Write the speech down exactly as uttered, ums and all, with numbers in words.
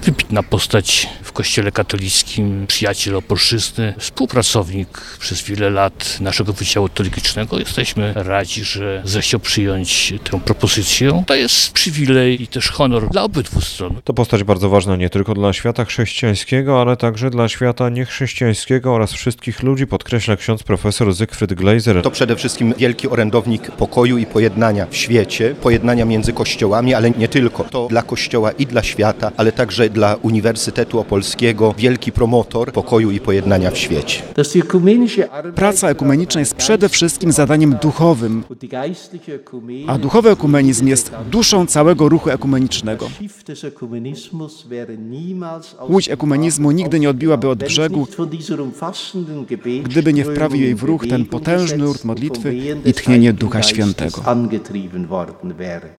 Wybitna postać w Kościele katolickim, przyjaciel opolszczyzny, współpracownik przez wiele lat naszego Wydziału Teologicznego. Jesteśmy radzi, że zechciał przyjąć tę propozycję. To jest przywilej i też honor dla obydwu stron. To postać bardzo ważna nie tylko dla świata chrześcijańskiego, ale także dla świata niechrześcijańskiego oraz wszystkich ludzi, podkreśla ksiądz profesor Zygfryd Gleiser. To przede wszystkim wielki orędownik pokoju i pojednania w świecie, pojednania między kościołami, ale nie tylko. To dla Kościoła i dla świata, ale także dla Uniwersytetu Opolskiego wielki promotor pokoju i pojednania w świecie. Praca ekumeniczna jest przede wszystkim zadaniem duchowym, a duchowy ekumenizm jest duszą całego ruchu ekumenicznego. Łódź ekumenizmu nigdy nie odbiłaby od brzegu, gdyby nie wprawił jej w ruch ten potężny nurt modlitwy i tchnienie Ducha Świętego.